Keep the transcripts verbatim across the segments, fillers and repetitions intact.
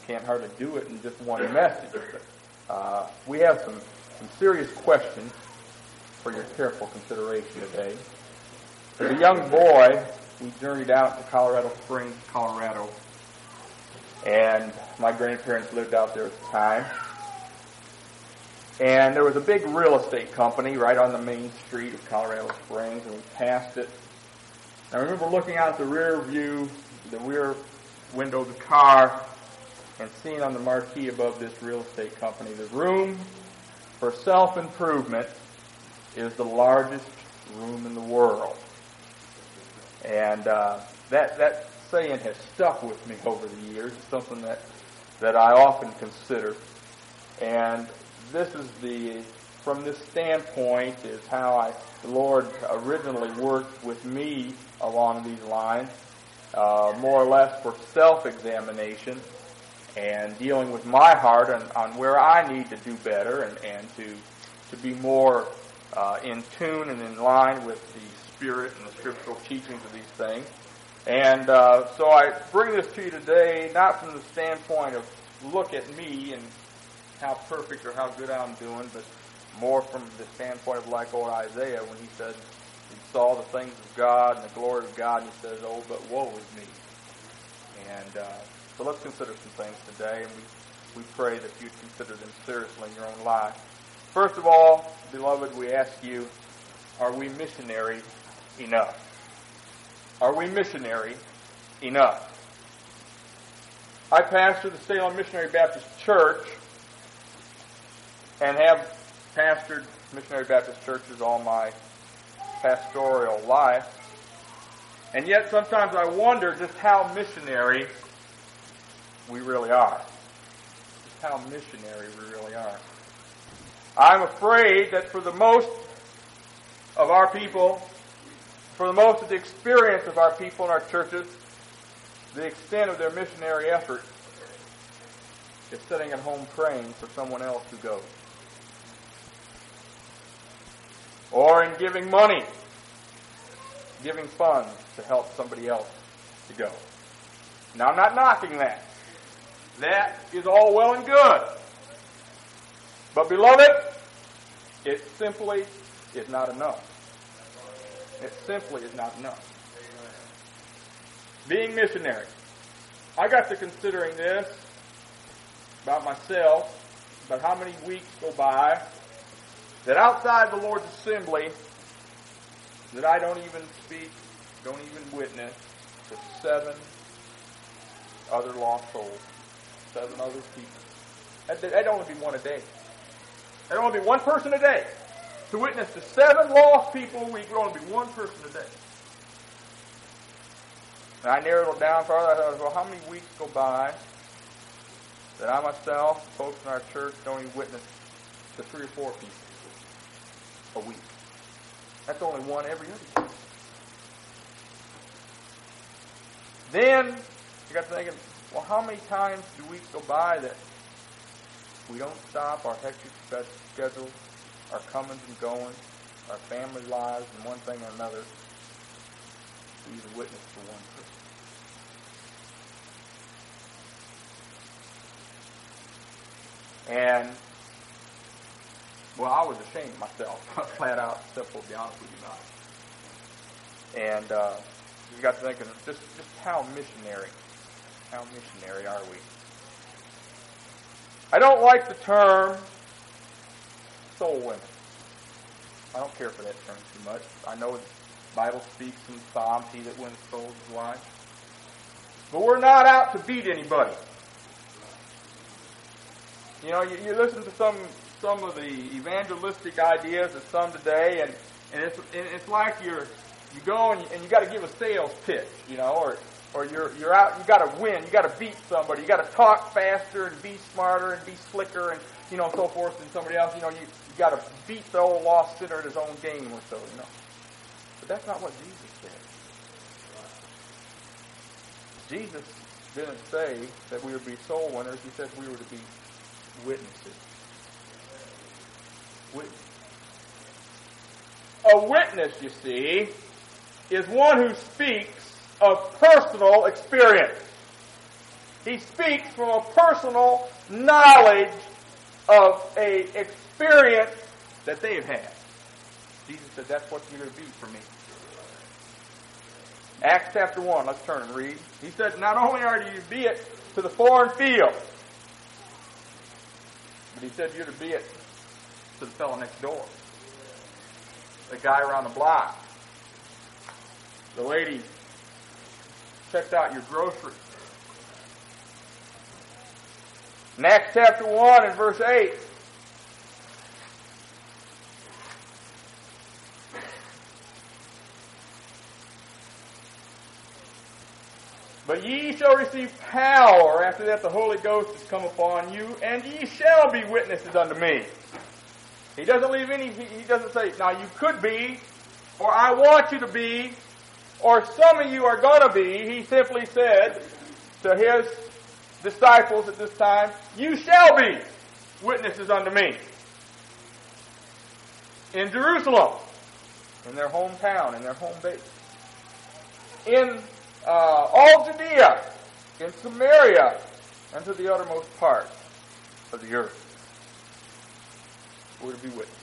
can't hardly do it in just one message. But, uh, we have some, some serious questions for your careful consideration today. As a young boy, we journeyed out to Colorado Springs, Colorado, and my grandparents lived out there at the time. And there was a big real estate company right on the main street of Colorado Springs, and we passed it. And I remember looking out the rear view, the rear window of the car, and seeing on the marquee above this real estate company, the room for self-improvement is the largest room in the world. And uh, that that saying has stuck with me over the years. It's something that, that I often consider. And this is the, from this standpoint, is how I, the Lord originally worked with me along these lines, uh, more or less for self-examination and dealing with my heart on, on where I need to do better and, and to to be more uh, in tune and in line with the Spirit and the scriptural teachings of these things. And uh, so I bring this to you today, not from the standpoint of look at me and how perfect or how good I'm doing, but more from the standpoint of like old Isaiah when he said he saw the things of God and the glory of God, and he says, "Oh, but woe is me." And uh, so let's consider some things today, and we, we pray that you'd consider them seriously in your own life. First of all, beloved, we ask you, are we missionary enough? Are we missionary enough? I pastor the Salem Missionary Baptist Church and have pastored Missionary Baptist churches all my pastoral life. And yet sometimes I wonder just how missionary we really are. Just how missionary we really are. I'm afraid that for the most of our people, for the most of the experience of our people in our churches, the extent of their missionary effort is sitting at home praying for someone else who goes. Or in giving money, giving funds to help somebody else to go. Now, I'm not knocking that. That is all well and good. But, beloved, it simply is not enough. It simply is not enough. Being missionary. I got to considering this about myself, about how many weeks go by that outside the Lord's assembly that I don't even speak, don't even witness to seven other lost souls, seven other people. That'd only be one a day. That'd only be one person a day. To witness to seven lost people a week would only be one person a day. And I narrowed it down further. I thought, well, how many weeks go by that I myself, folks in our church, don't even witness to three or four people a week? That's only one every other week. Then you got to thinking, well, how many times do weeks go by that we don't stop our hectic schedule, our comings and goings, our family lives, and one thing or another, to even witness to one person? And, well, I was ashamed of myself, flat out, simple, to be honest with you not. And uh, you got to thinking, just, just how missionary, how missionary are we? I don't like the term soul winner. I don't care for that term too much. I know the Bible speaks in Psalms, he that wins souls is wise. But we're not out to beat anybody. You know, you, you listen to some some of the evangelistic ideas of some today, and, and it's and it's like you're you go and you, and you got to give a sales pitch, you know, or or you're you're out, you got to win, you got to beat somebody, you got to talk faster and be smarter and be slicker and you know so forth than somebody else. You know, you you got to beat the old lost sinner at his own game or so, you know. But that's not what Jesus said. Jesus didn't say that we would be soul winners. He said we were to be witnesses. Witness. A witness, you see, is one who speaks of personal experience. He speaks from a personal knowledge of a experience that they've had. Jesus said, that's what you're going to be for me. Acts chapter one, let's turn and read. He said, not only are you to be it to the foreign field, but he said you're to be it to the fellow next door. The guy around the block. The lady checked out your groceries. In Acts chapter one and verse eight, but ye shall receive power after that the Holy Ghost is come upon you, and ye shall be witnesses unto me. He doesn't leave any, he doesn't say, now you could be, or I want you to be, or some of you are going to be. He simply said to his disciples at this time, you shall be witnesses unto me. In Jerusalem, in their hometown, in their home base. In uh, all Judea, in Samaria, and to the uttermost part of the earth. We're to be witnesses.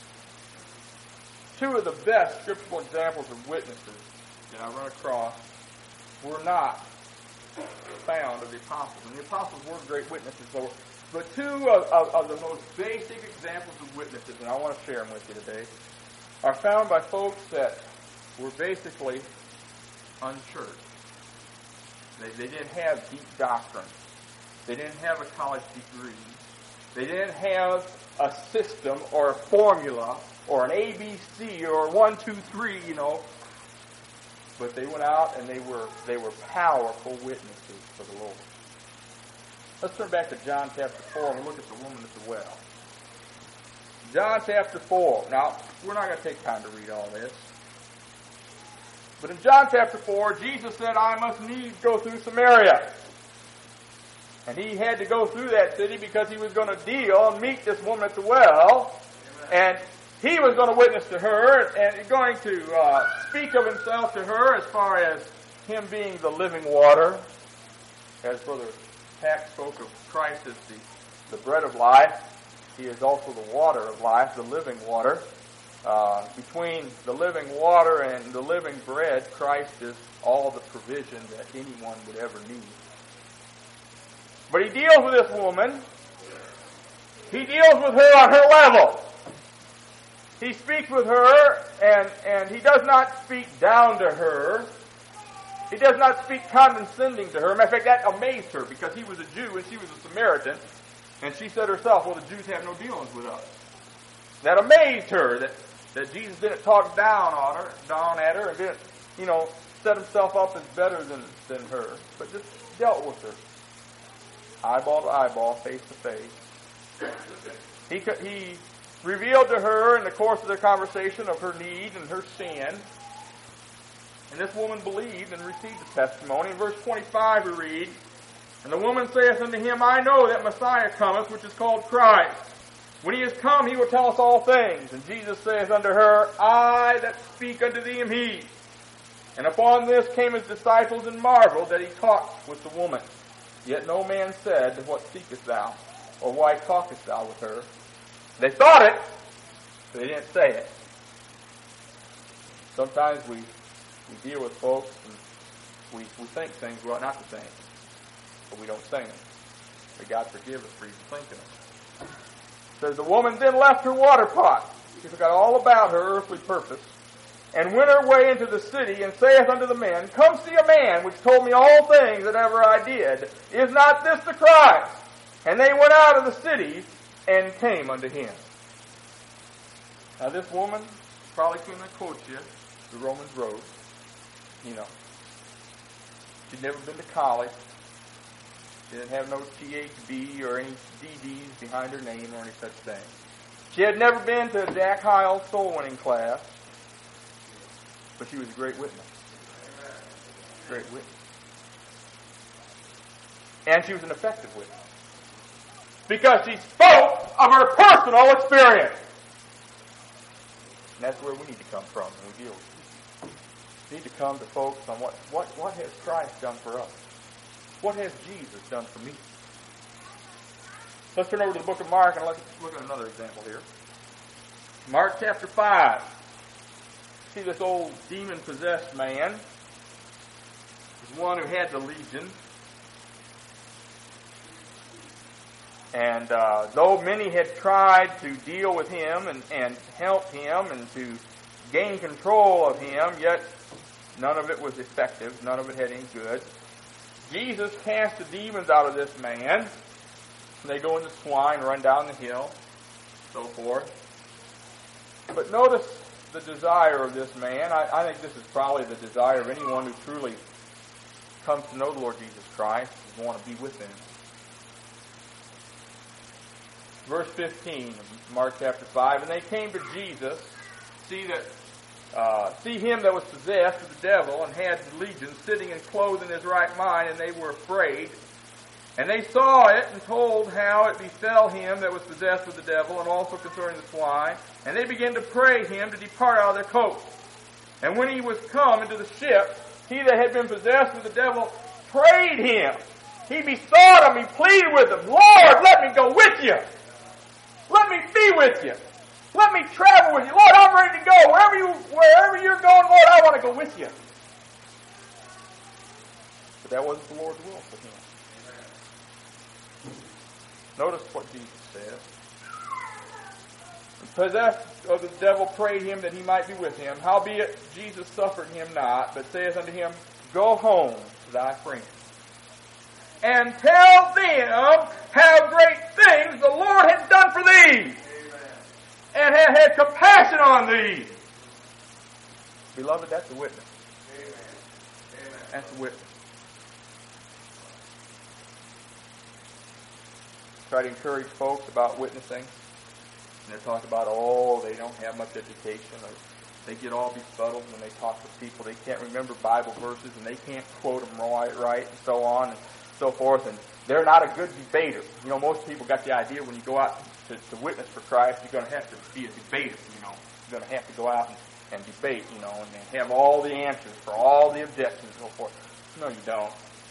Two of the best scriptural examples of witnesses that I run across were not found of the apostles. And the apostles were great witnesses, but, but two of, of, of the most basic examples of witnesses, and I want to share them with you today, are found by folks that were basically unchurched. They, they didn't have deep doctrine. They didn't have a college degree. They didn't have a system or a formula or an A B C or one, two, three, you know. But they went out and they were they were powerful witnesses for the Lord. Let's turn back to John chapter four and look at the woman at the well. John chapter four. Now, we're not going to take time to read all this. But in John chapter four, Jesus said, I must needs go through Samaria. And he had to go through that city because he was going to deal and meet this woman at the well. And he was going to witness to her and going to uh, speak of himself to her as far as him being the living water. As Brother Pack spoke of Christ as the, the bread of life, he is also the water of life, the living water. Uh, between the living water and the living bread, Christ is all the provision that anyone would ever need. But he deals with this woman. He deals with her on her level. He speaks with her, and, and he does not speak down to her. He does not speak condescending to her. Matter of fact, that amazed her because he was a Jew and she was a Samaritan. And she said herself, well, the Jews have no dealings with us. That amazed her that, that Jesus didn't talk down on her, down at her, and didn't, you know, set himself up as better than, than her, but just dealt with her. Eyeball to eyeball, face to face. He he revealed to her in the course of their conversation of her need and her sin. And this woman believed and received the testimony. In verse twenty-five we read, and the woman saith unto him, I know that Messiah cometh, which is called Christ. When he is come, he will tell us all things. And Jesus saith unto her, I that speak unto thee am he. And upon this came his disciples and marveled that he talked with the woman. Yet no man said, what seekest thou? Or why talkest thou with her? They thought it, but they didn't say it. Sometimes we, we deal with folks and we, we think things we ought not to think, but we don't say them. May God forgive us for even thinking them. It says, the woman then left her water pot. She forgot all about her earthly purpose, and went her way into the city, and saith unto the men, come see a man which told me all things that ever I did. Is not this the Christ? And they went out of the city and came unto him. Now this woman probably couldn't have quote you the Romans road. You know. She'd never been to college. She didn't have no T H B or any D Ds behind her name or any such thing. She had never been to a Jack Hyles soul winning class. But she was a great witness. Great witness. And she was an effective witness. Because she spoke of her personal experience. And that's where we need to come from when we deal with it. We need to come to folks on what, what, what has Christ done for us. What has Jesus done for me? Let's turn over to the book of Mark and let's look at another example here. Mark chapter five. See this old demon-possessed man. This one who had the legion. And uh, though many had tried to deal with him and, and help him and to gain control of him, yet none of it was effective. None of it had any good. Jesus cast the demons out of this man. And they go into swine, run down the hill, so forth. But notice the desire of this man. I, I think this is probably the desire of anyone who truly comes to know the Lord Jesus Christ, is want to be with him. Verse fifteen of Mark chapter five, and they came to Jesus, see that, uh, see him that was possessed with the devil and had the legion sitting and clothed in his right mind, and they were afraid. And they saw it and told how it befell him that was possessed with the devil, and also concerning the swine. And they began to pray him to depart out of their coasts. And when he was come into the ship, he that had been possessed with the devil prayed him. He besought him, he pleaded with him, Lord, let me go with you. Let me be with you. Let me travel with you. Lord, I'm ready to go. Wherever, you, wherever you're going, Lord, I want to go with you. But that wasn't the Lord's will for him. Notice what Jesus says. Possessed of the devil prayed him that he might be with him. Howbeit Jesus suffered him not, but saith unto him, Go home to thy friends, and tell them how great things the Lord hath done for thee, Amen. And hath had compassion on thee. Beloved, that's a witness. Amen. Amen. That's a witness. Try to encourage folks about witnessing. And they're talking about, oh, they don't have much education, or they get all befuddled when they talk to people. They can't remember Bible verses, and they can't quote them right, right, and so on and so forth. And they're not a good debater. You know, most people got the idea when you go out to, to witness for Christ, you're going to have to be a debater. You know, you're going to have to go out and, and debate. You know, and have all the answers for all the objections and so forth. No, you don't.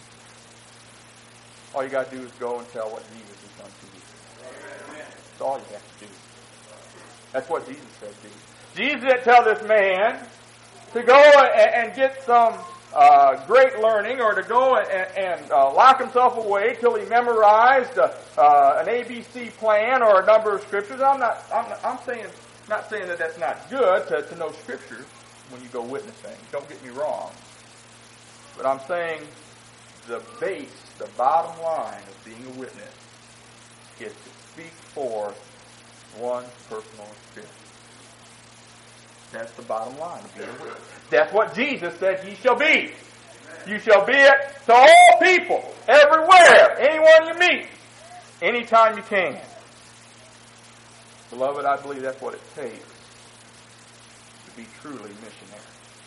All you got to do is go and tell what Jesus has done for you. That's all you have to do. That's what Jesus said to you. Jesus didn't tell this man to go and, and get some uh, great learning, or to go and, and uh, lock himself away till he memorized uh, uh, an A B C plan or a number of scriptures. I'm not. I'm, not, I'm saying, not saying that that's not good to, to know scriptures when you go witnessing. Don't get me wrong. But I'm saying the base, the bottom line of being a witness is to speak forth one personal experience. That's the bottom line of being a witness. That's what Jesus said ye shall be. Amen. You shall be it to all people, everywhere, anyone you meet, anytime you can. Beloved, I believe that's what it takes to be truly missionary.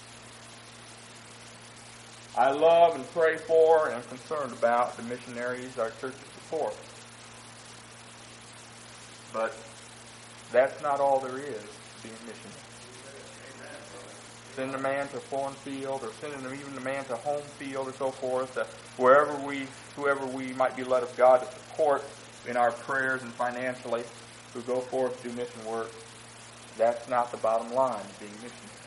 I love and pray for and am concerned about the missionaries our churches support. But that's not all there is to being a missionary. Sending a man to a foreign field, or sending them even a man to a home field, or so forth, uh, wherever we, whoever we might be led of God to support in our prayers and financially, who go forth to do mission work. That's not the bottom line of being missionary.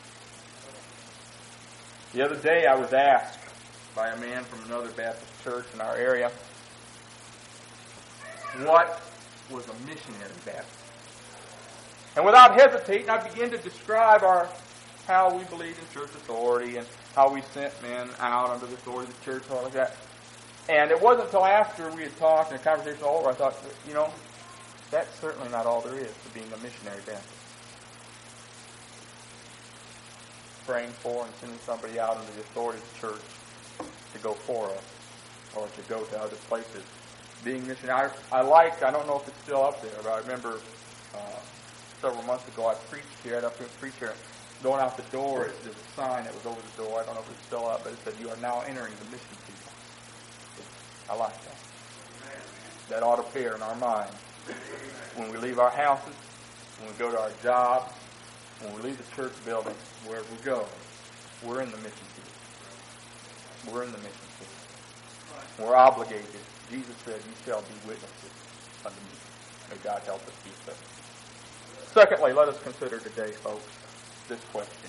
The other day I was asked by a man from another Baptist church in our area, what was a missionary Baptist? And without hesitating, I began to describe our how we believed in church authority and how we sent men out under the authority of the church and all like that. And it wasn't until after we had talked and the conversation was over, I thought, you know, that's certainly not all there is to being a missionary Baptist. Praying for and sending somebody out under the authority of the church to go for us or to go to other places. Being missionary, I, I liked, I don't know if it's still up there, but I remember uh, several months ago I preached here, I'd up to preach here. Going out the door, there's a sign that was over the door. I don't know if it's still up, but it said, "You are now entering the mission field." I like that. That ought to appear in our minds. When we leave our houses, when we go to our jobs, when we leave the church building, wherever we go, we're in the mission field. We're in the mission field. We're obligated. Jesus said, you shall be witnesses unto me. May God help us be so. Secondly, let us consider today, folks, this question.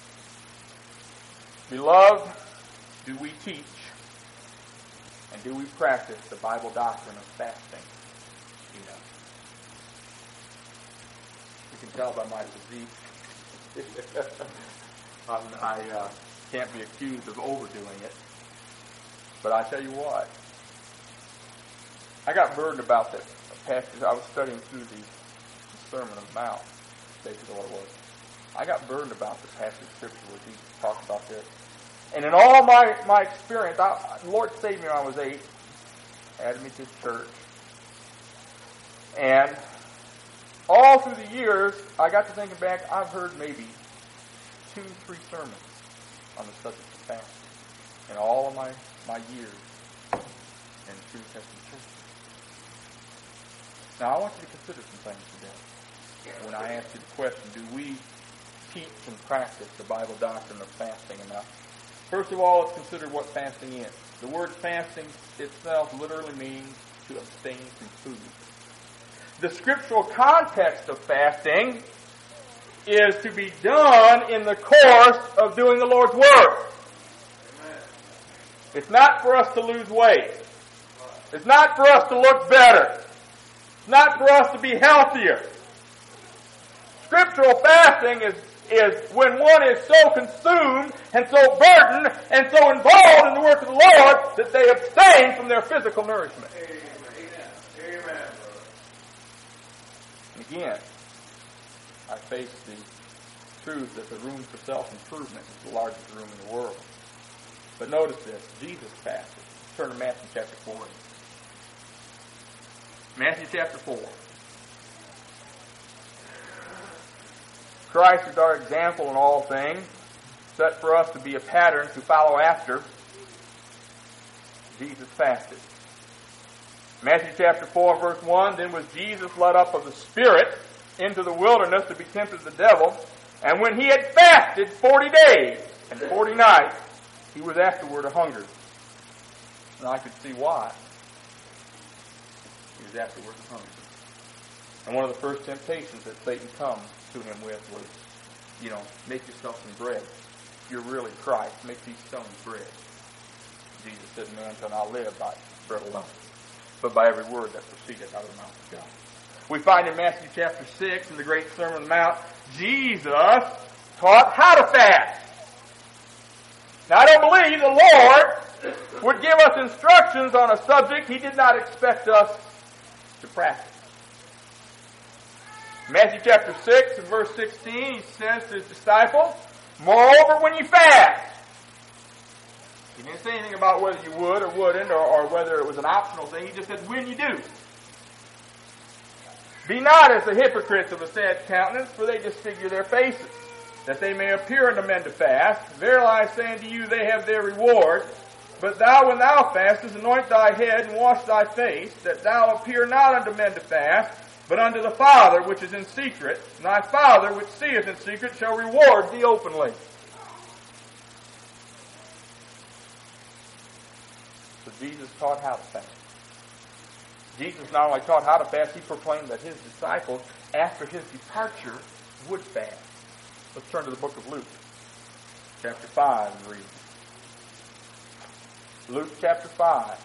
Beloved, do we teach and do we practice the Bible doctrine of fasting? You know, you can tell by my physique. I'm, I uh, can't be accused of overdoing it. But I tell you what, I got burdened about that passage. I was studying through the, the Sermon on the Mount, basically what it was. I got burdened about this passage of Scripture where Jesus talked about this. And in all my, my experience, I, the Lord saved me when I was eight, added me to His church. And all through the years, I got to thinking back, I've heard maybe two, three sermons on the subject of fasting in all of my, my years in the True Testament church. Now, I want you to consider some things today. When I ask you the question, do we teach and practice the Bible doctrine of fasting enough? First of all, let's consider what fasting is. The word fasting itself literally means to abstain from food. The scriptural context of fasting is to be done in the course of doing the Lord's work. Amen. It's not for us to lose weight. It's not for us to look better. It's not for us to be healthier. Scriptural fasting is, is when one is so consumed and so burdened and so involved in the work of the Lord that they abstain from their physical nourishment. Amen. Amen. And again, I face the truth that the room for self-improvement is the largest room in the world. But notice this, Jesus fasted. Turn to Matthew chapter four. Matthew chapter four. Christ is our example in all things, set for us to be a pattern to follow after. Jesus fasted. Matthew chapter four, verse one, then was Jesus led up of the Spirit into the wilderness to be tempted of the devil. And when he had fasted forty days and forty nights, he was afterward a hungered. And I could see why. He was afterward a hungered. And one of the first temptations that Satan comes to him with was, you know, make yourself some bread. If you're really Christ, make these stones bread. Jesus said, man shall not live by bread alone, but by every word that proceedeth out of the mouth of God. We find in Matthew chapter six, in the great Sermon on the Mount, Jesus taught how to fast. Now, I don't believe the Lord would give us instructions on a subject He did not expect us to practice. Matthew chapter six and verse sixteen, He says to His disciples, moreover, when you fast. He didn't say anything about whether you would or wouldn't, or, or whether it was an optional thing. He just said, when you do. Be not as the hypocrites of a sad countenance, for they disfigure their faces, that they may appear unto men to fast. Verily I say unto you, they have their reward. But thou, when thou fastest, anoint thy head and wash thy face, that thou appear not unto men to fast, but unto the Father which is in secret. And thy Father which seeth in secret shall reward thee openly. So Jesus taught how to fast. Jesus not only taught how to fast, He proclaimed that His disciples, after His departure, would fast. Let's turn to the book of Luke, chapter five, and read. Luke chapter five.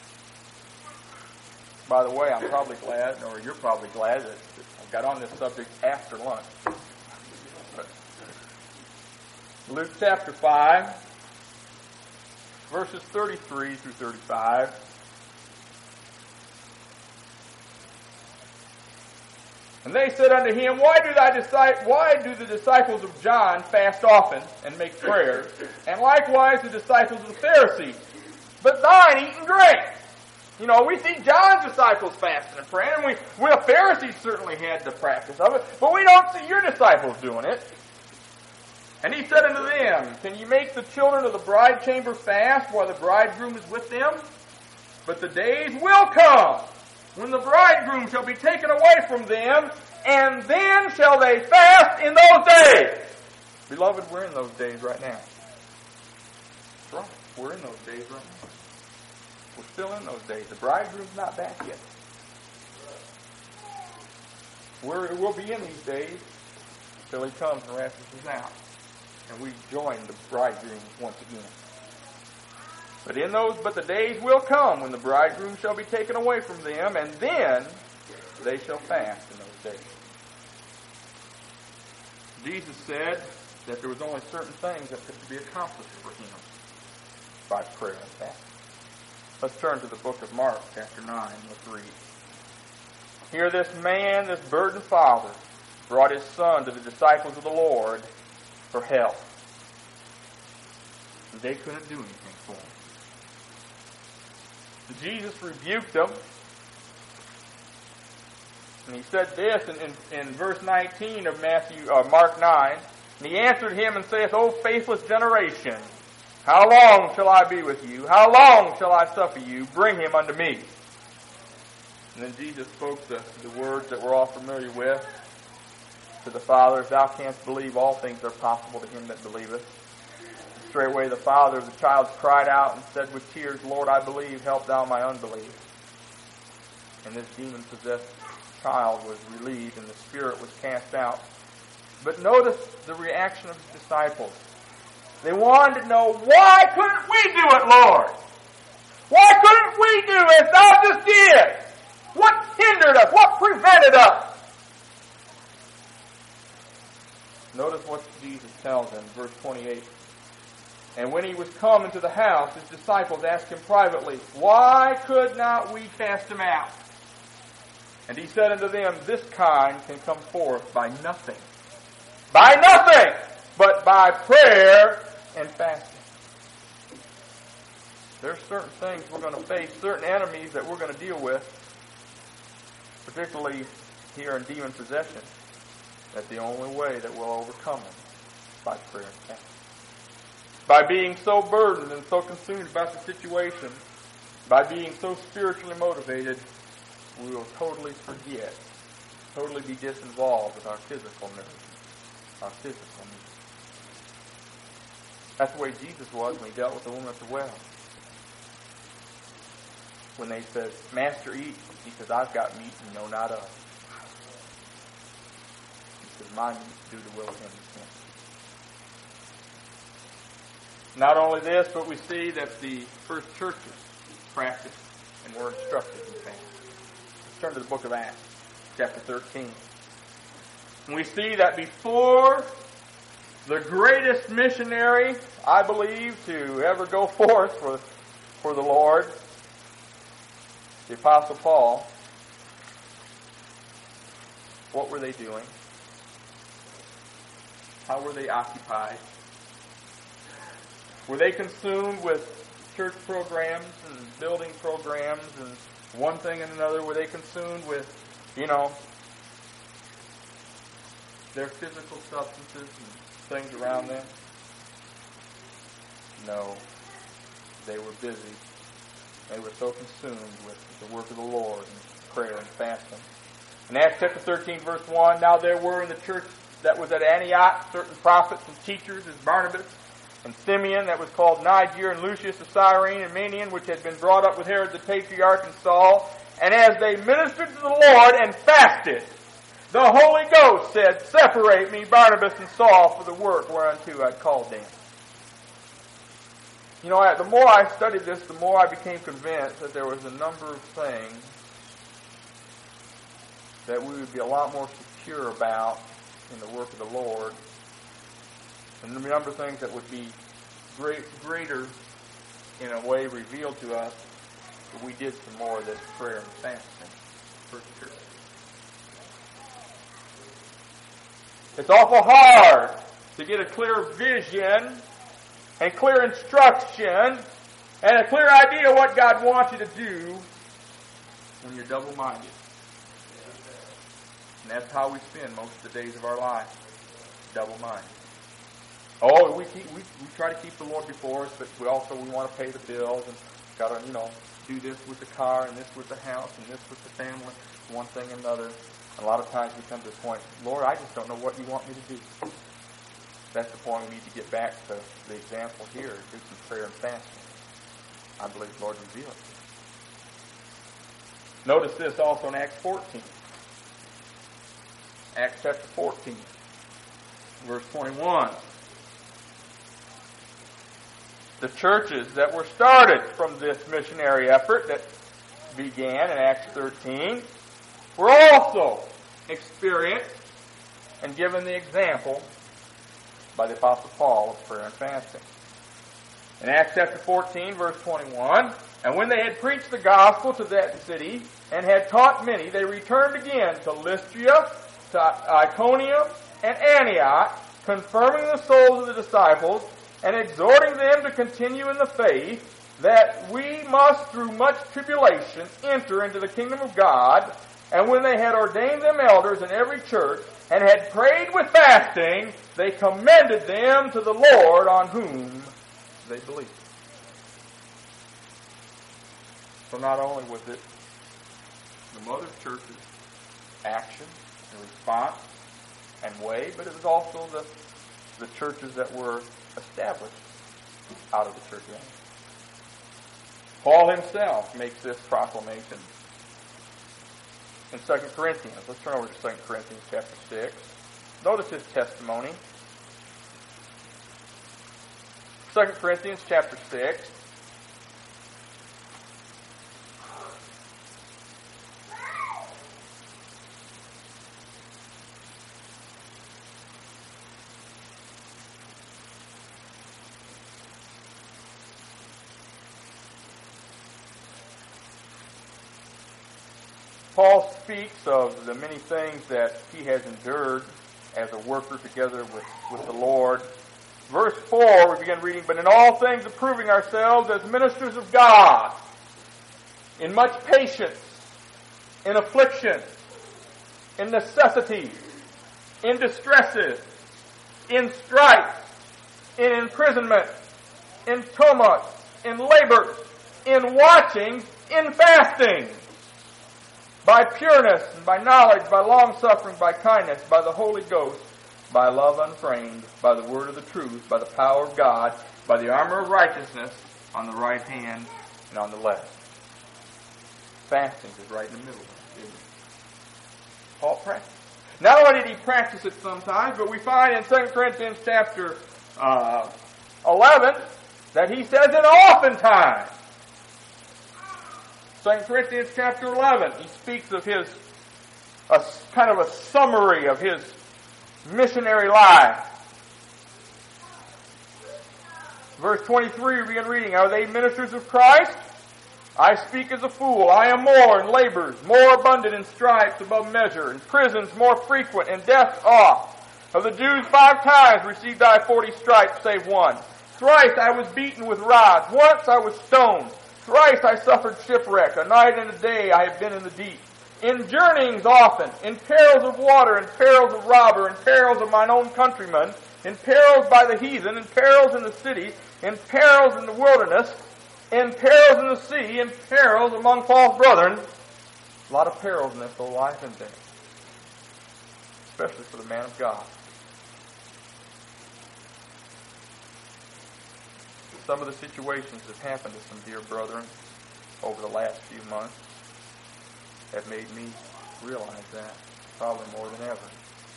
By the way, I'm probably glad, or you're probably glad, that I got on this subject after lunch. But Luke chapter five, verses thirty-three through thirty-five. And they said unto him, Why do thy disciples, why do the disciples of John fast often and make prayers, and likewise the disciples of the Pharisees, but thine eat and drink? You know, we see John's disciples fasting and praying, and we, we the Pharisees certainly had the practice of it, but we don't see your disciples doing it. And he said unto them, Can ye make the children of the bride chamber fast while the bridegroom is with them? But the days will come when the bridegroom shall be taken away from them, and then shall they fast in those days. Beloved, we're in those days right now. That's right. We're in those days right now. We're still in those days. The bridegroom's not back yet. We're, we'll be in these days until he comes and raptures us out. And we join the bridegroom once again. But in those, but the days will come when the bridegroom shall be taken away from them, and then they shall fast in those days. Jesus said that there was only certain things that could be accomplished for him by prayer and fasting. Let's turn to the book of Mark, chapter nine. Let's read. Here this man, this burdened father, brought his son to the disciples of the Lord for help. They couldn't do anything for him. Jesus rebuked them. And he said this in, in, in verse nineteen of Matthew, uh, Mark nine. And he answered him and saith, O faithless generation, how long shall I be with you? How long shall I suffer you? Bring him unto me. And then Jesus spoke the, the words that we're all familiar with to the Father. If thou canst believe, all things are possible to him that believeth. And straightway the father of the child cried out and said with tears, Lord, I believe, help thou my unbelief. And this demon-possessed child was relieved and the spirit was cast out. But notice the reaction of his disciples. They wanted to know, why couldn't we do it, Lord? Why couldn't we do as thou just did? What hindered us? What prevented us? Notice what Jesus tells them, verse twenty-eight. And when he was come into the house, his disciples asked him privately, why could not we cast him out? And he said unto them, this kind can come forth by nothing. By nothing, but by prayer and fasting. There's certain things we're going to face, certain enemies that we're going to deal with, particularly here in demon possession, that the only way that we'll overcome them is by prayer and fasting. By being so burdened and so consumed about the situation, by being so spiritually motivated, we will totally forget, totally be disinvolved with our physical needs. Our physical needs. That's the way Jesus was when he dealt with the woman at the well. When they said, Master, eat. He says, I've got meat you know not of. He says, my meat do the will of him who sent me. Not only this, but we see that the first churches practiced and were instructed in fasting. Let's turn to the book of Acts, chapter thirteen. And we see that before the greatest missionary, I believe, to ever go forth for, for the Lord, the Apostle Paul, what were they doing? How were they occupied? Were they consumed with church programs and building programs and one thing and another? Were they consumed with, you know, their physical substances and things around them? No. They were busy. They were so consumed with the work of the Lord and prayer and fasting. In Acts chapter thirteen, verse one, now there were in the church that was at Antioch certain prophets and teachers, as Barnabas and Simeon, that was called Niger, and Lucius of Cyrene, and Manaen, which had been brought up with Herod the Patriarch, and Saul. And as they ministered to the Lord and fasted, the Holy Ghost said, separate me, Barnabas and Saul, for the work whereunto I called them. You know, the more I studied this, the more I became convinced that there was a number of things that we would be a lot more secure about in the work of the Lord, and a number of things that would be great, greater in a way revealed to us if we did some more of this prayer and fasting for sure. It's awful hard to get a clear vision and clear instruction and a clear idea of what God wants you to do when you're double-minded. And that's how we spend most of the days of our life, double-minded. Oh, we keep, we we try to keep the Lord before us, but we also we want to pay the bills and got to you know do this with the car and this with the house and this with the family, one thing and another. And a lot of times we come to the point, Lord, I just don't know what you want me to do. That's the point we need to get back to the example here. Do some prayer and fasting. I believe the Lord revealed it. Notice this also in Acts fourteen. Acts chapter fourteen, verse twenty-one. The churches that were started from this missionary effort that began in Acts thirteen were also experienced and given the example by the Apostle Paul of prayer and fasting. In Acts chapter fourteen, verse twenty-one, and when they had preached the gospel to that city and had taught many, they returned again to Lystra, to Iconium, and Antioch, confirming the souls of the disciples and exhorting them to continue in the faith, that we must through much tribulation enter into the kingdom of God. And when they had ordained them elders in every church and had prayed with fasting, they commended them to the Lord on whom they believed. So not only was it the mother church's action and response and way, but it was also the, the churches that were established out of the church ranks. Paul himself makes this proclamation in Second Corinthians. Let's turn over to Second Corinthians chapter six. Notice his testimony. Second Corinthians chapter six. Paul speaks of the many things that he has endured as a worker together with, with the Lord. Verse four, we begin reading, but in all things approving ourselves as ministers of God, in much patience, in affliction, in necessities, in distresses, in strife, in imprisonment, in tumult, in labor, in watchings, in fasting, by pureness, and by knowledge, by long-suffering, by kindness, by the Holy Ghost, by love unframed, by the word of the truth, by the power of God, by the armor of righteousness on the right hand and on the left. Fasting is right in the middle of it, isn't it? Paul practiced. Not only did he practice it sometimes, but we find in Second Corinthians chapter uh, eleven that he says it oftentimes. Second Corinthians chapter eleven, he speaks of his, a kind of a summary of his missionary life. Verse twenty-three, we begin reading, are they ministers of Christ? I speak as a fool. I am more in labors, more abundant in stripes above measure, in prisons more frequent, in deaths oft. Of the Jews five times received I forty stripes, save one. Thrice I was beaten with rods. Once I was stoned. Thrice I suffered shipwreck. A night and a day I have been in the deep. In journeyings often, in perils of water, in perils of robber, in perils of mine own countrymen, in perils by the heathen, in perils in the city, in perils in the wilderness, in perils in the sea, in perils among false brethren. A lot of perils in this whole life, isn't there? Especially for the man of God. Some of the situations that have happened to some dear brethren over the last few months have made me realize that probably more than ever.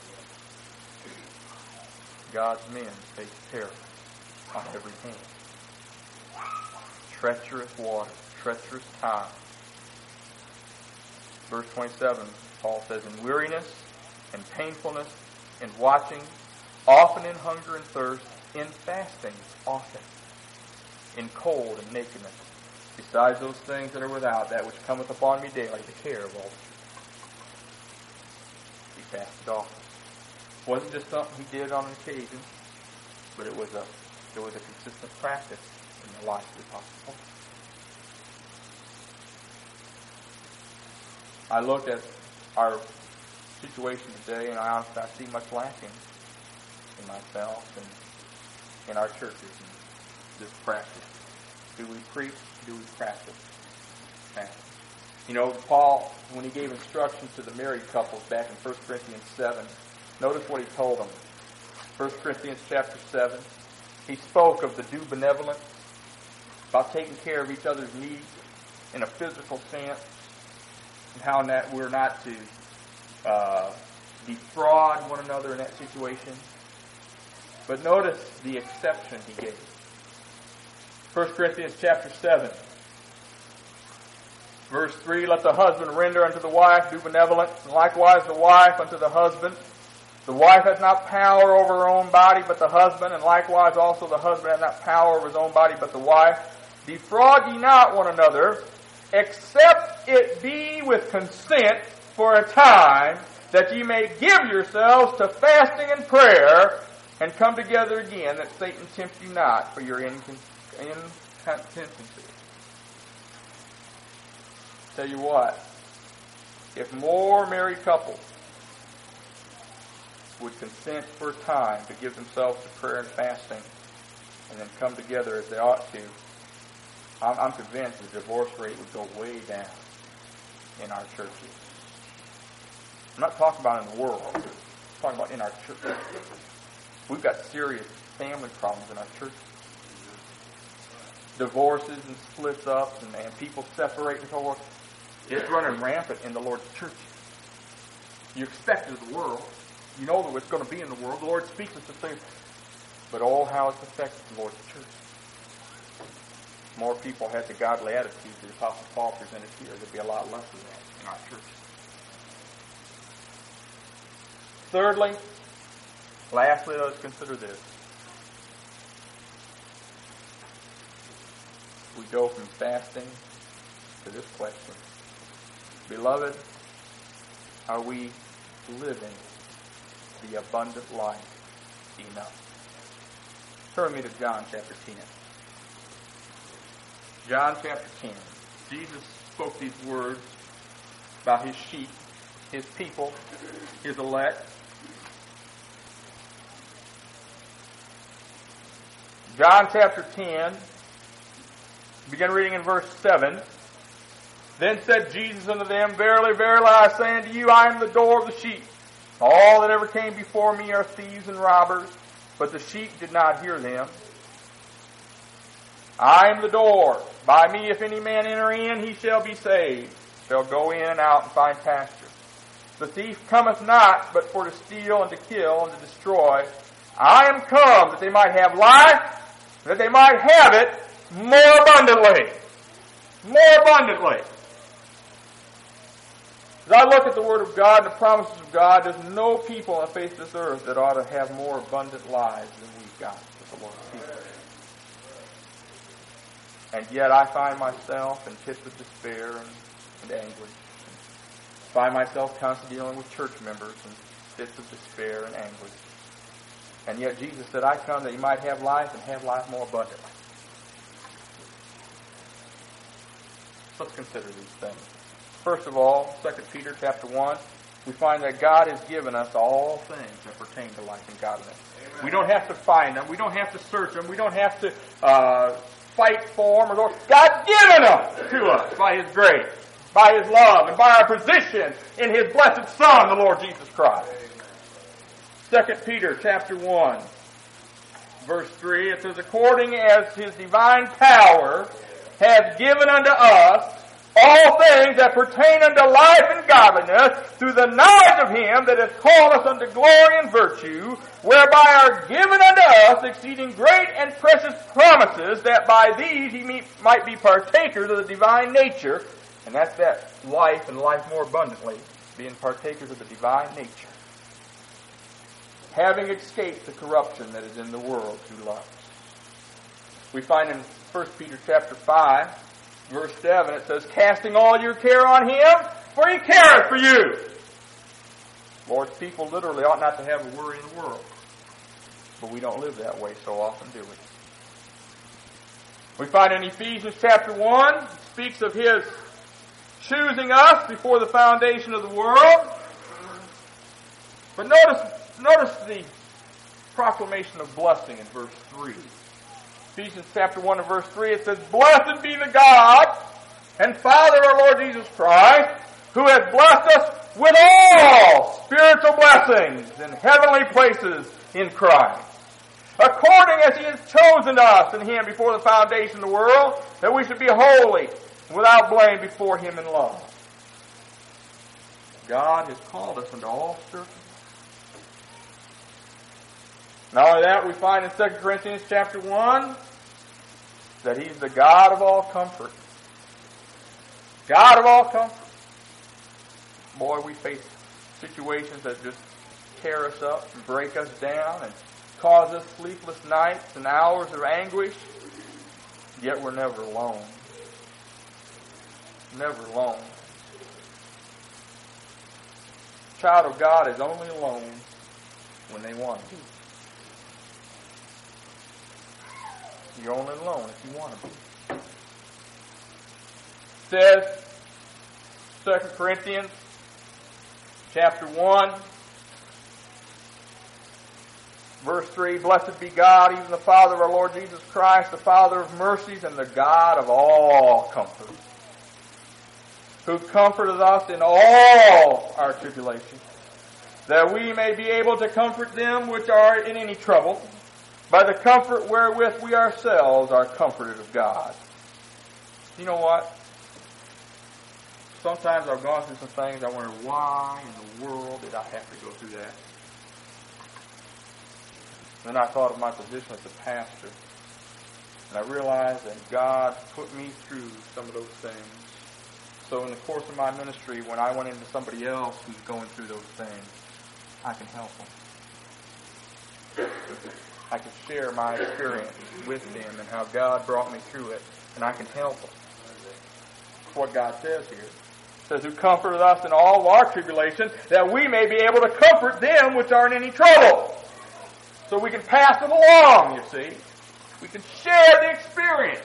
God's men face terror on every hand. Treacherous water, treacherous time. Verse twenty-seven, Paul says, in weariness, in painfulness, in watching, often in hunger and thirst, in fasting, often, in cold and nakedness. Besides those things that are without, that which cometh upon me daily, the care of all. He fasted often. It wasn't just something he did on an occasion, but it was a it was a consistent practice in the life of the Apostle Paul. I look at our situation today, and I, I see much lacking in myself and in our churches in this practice. Do we preach? Do we practice? You know, Paul, when he gave instructions to the married couples back in First Corinthians seven, notice what he told them. First Corinthians chapter seven, he spoke of the due benevolence, about taking care of each other's needs in a physical sense. and how that we're not to uh, defraud one another in that situation. But notice the exception he gave. First Corinthians chapter seven. Verse three, let the husband render unto the wife due benevolence, and likewise the wife unto the husband. The wife hath not power over her own body, but the husband, and likewise also the husband hath not power over his own body, but the wife. Defraud ye not one another, except it be with consent for a time, that ye may give yourselves to fasting and prayer, and come together again, that Satan tempt you not for your incontinency. Tell you what, if more married couples would consent for a time to give themselves to prayer and fasting and then come together as they ought to, I'm, I'm convinced the divorce rate would go way down in our churches. I'm not talking about in the world. I'm talking about in our churches. We've got serious family problems in our churches. Divorces and splits up and, and people separate and so forth. It's running rampant in the Lord's church. You expect it of the world. You know that it's going to be in the world. The Lord speaks us to things. But oh, how it's affected the Lord's church. More people had the godly attitude that the Apostle Paul presented here. There'd be a lot less of that in our church. Thirdly, lastly, let us consider this. We go from fasting to this question. Beloved, are we living the abundant life enough? Turn me to John chapter ten. John chapter ten. Jesus spoke these words about his sheep, his people, his elect. John chapter ten, begin reading in verse seven. Then said Jesus unto them, Verily, verily, I say unto you, I am the door of the sheep. All that ever came before me are thieves and robbers, but the sheep did not hear them. I am the door. By me, if any man enter in, he shall be saved, shall go in and out and find pasture. The thief cometh not, but for to steal and to kill and to destroy. I am come that they might have life, that they might have it more abundantly. More abundantly. As I look at the Word of God and the promises of God, there's no people on the face of this earth that ought to have more abundant lives than we've got with the Lord's people. And yet I find myself in pits of despair and, and anguish. I find myself constantly dealing with church members in fits of despair and anguish. And yet Jesus said, I come that you might have life and have life more abundantly. Let's consider these things. First of all, Second Peter chapter one, we find that God has given us all things that pertain to life and godliness. Amen. We don't have to find them. We don't have to search them. We don't have to uh, fight for them. Or God's given them to us by His grace, by His love, and by our position in His blessed Son, the Lord Jesus Christ. Second Peter chapter one, verse three, it says, According as His divine power hath given unto us all things that pertain unto life and godliness, through the knowledge of Him that hath called us unto glory and virtue, whereby are given unto us exceeding great and precious promises, that by these ye might be partakers of the divine nature. And that's that life and life more abundantly, being partakers of the divine nature, having escaped the corruption that is in the world through lust. We find in First Peter chapter five, verse seven, it says, Casting all your care on Him, for He careth for you. Lord's people literally ought not to have a worry in the world. But we don't live that way so often, do we? We find in Ephesians chapter one, it speaks of His choosing us before the foundation of the world. But notice, notice the proclamation of blessing in verse three. Ephesians chapter one and verse three, it says, Blessed be the God and Father of our Lord Jesus Christ, who has blessed us with all spiritual blessings in heavenly places in Christ, according as He has chosen us in Him before the foundation of the world, that we should be holy, without blame before Him in love. God has called us unto all circumstances. Not only that, we find in Second Corinthians chapter one that He's the God of all comfort. God of all comfort. Boy, we face situations that just tear us up and break us down and cause us sleepless nights and hours of anguish. Yet we're never alone. Never alone. A child of God is only alone when they want to be. You're only alone if you want to be. It says, Second Corinthians chapter one, verse three, Blessed be God, even the Father of our Lord Jesus Christ, the Father of mercies and the God of all comfort, who comforteth us in all our tribulation, that we may be able to comfort them which are in any trouble, by the comfort wherewith we ourselves are comforted of God. You know what? Sometimes I've gone through some things, I wonder, why in the world did I have to go through that? Then I thought of my position as a pastor, and I realized that God put me through some of those things. So in the course of my ministry, when I went into somebody else who's going through those things, I can help them. I can share my experience with them and how God brought me through it, and I can help them. That's what God says here. It says, who comforteth us in all of our tribulations, that we may be able to comfort them which are in any trouble. So we can pass it along, you see. We can share the experience.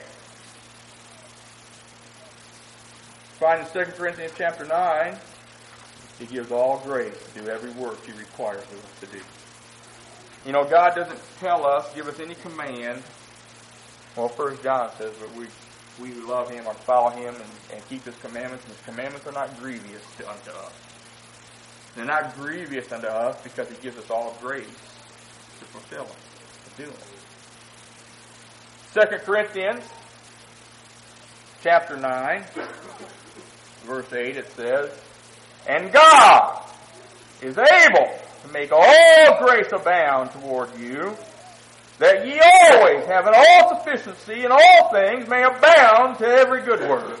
Find in Second Corinthians chapter nine, He gives all grace to do every work He requires of us to do. You know, God doesn't tell us, give us any command. Well, First John says that we, we who love Him are to follow Him and, and keep His commandments, and His commandments are not grievous to, unto us. They're not grievous unto us because He gives us all grace to fulfill them, to do them. Second Corinthians chapter nine, verse eight, it says, and God is able to make all grace abound toward you, that ye always, having all sufficiency in all things, may abound to every good work.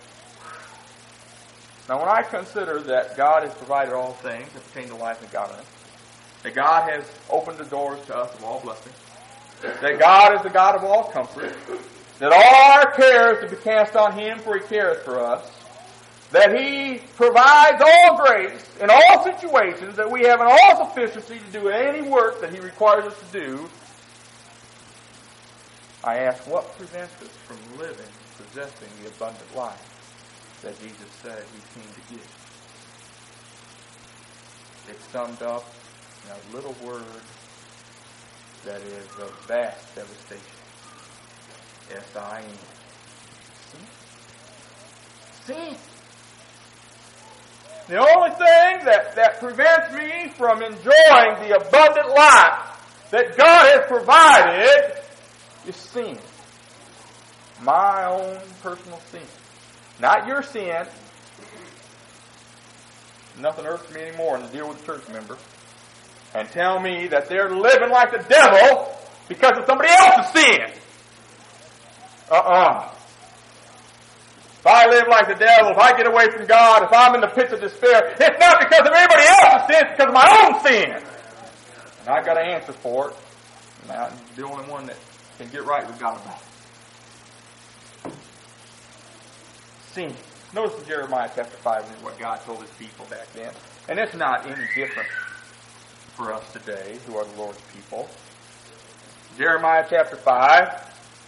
Now, when I consider that God has provided all things that pertain to life and godliness, that God has opened the doors to us of all blessings, that God is the God of all comfort, that all our cares to be cast on Him, for He careth for us, that He provides all grace in all situations, that we have an all sufficiency to do any work that He requires us to do, I ask, what prevents us from living, possessing the abundant life that Jesus said He came to give? It's summed up in a little word that is of vast devastation. S I N. Sin. Sin. The only thing that, that prevents me from enjoying the abundant life that God has provided is sin. My own personal sin. Not your sin. Nothing irks me anymore than to deal with a church member and tell me that they're living like the devil because of somebody else's sin. Uh-uh. If I live like the devil, if I get away from God, if I'm in the pits of despair, it's not because of anybody else's sin, it's because of my own sin. And I've got to answer for it. And I'm the only one that can get right with God about it. Sin. Notice in Jeremiah chapter five is what God told His people back then. And it's not any different for us today, who are the Lord's people. Jeremiah chapter five.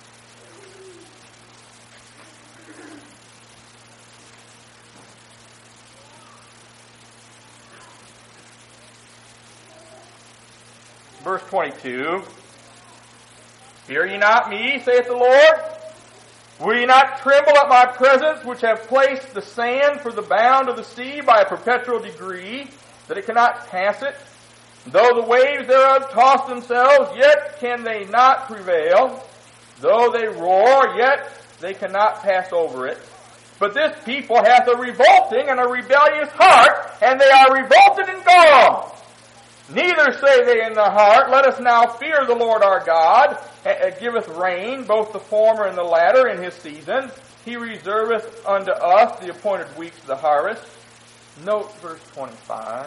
Verse twenty-two. Hear ye not me, saith the Lord? Will ye not tremble at my presence, which have placed the sand for the bound of the sea by a perpetual degree, that it cannot pass it? Though the waves thereof toss themselves, yet can they not prevail. Though they roar, yet they cannot pass over it. But this people hath a revolting and a rebellious heart, and they are revolted and gone. Neither say they in their heart, Let us now fear the Lord our God, and giveth rain, both the former and the latter, in his season. He reserveth unto us the appointed weeks of the harvest. Note verse twenty-five.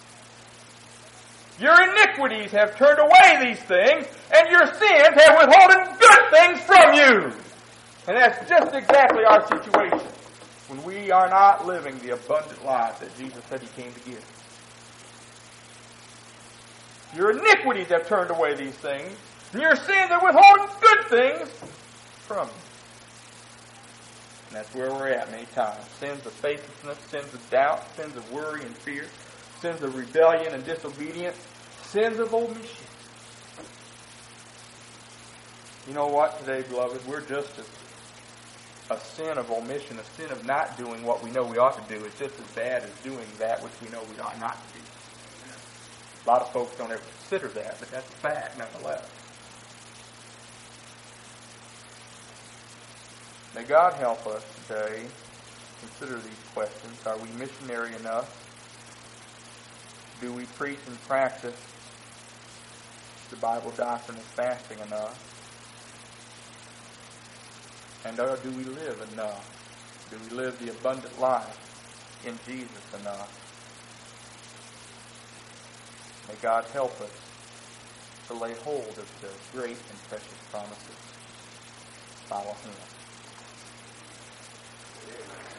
Your iniquities have turned away these things, and your sins have withholden good things from you. And that's just exactly our situation when we are not living the abundant life that Jesus said He came to give. Your iniquities have turned away these things, and your sins have withholden good things from you. And that's where we're at many times. Sins of faithlessness, sins of doubt, sins of worry and fear, sins of rebellion and disobedience, sins of omission. You know what today, beloved? We're just as a sin of omission, a sin of not doing what we know we ought to do. It's just as bad as doing that which we know we ought not to do. A lot of folks don't ever consider that, but that's a fact nonetheless. May God help us today consider these questions. Are we missionary enough? Do we preach and practice the Bible doctrine of fasting enough? And or do we live enough? Do we live the abundant life in Jesus enough? May God help us to lay hold of the great and precious promises. Follow Him.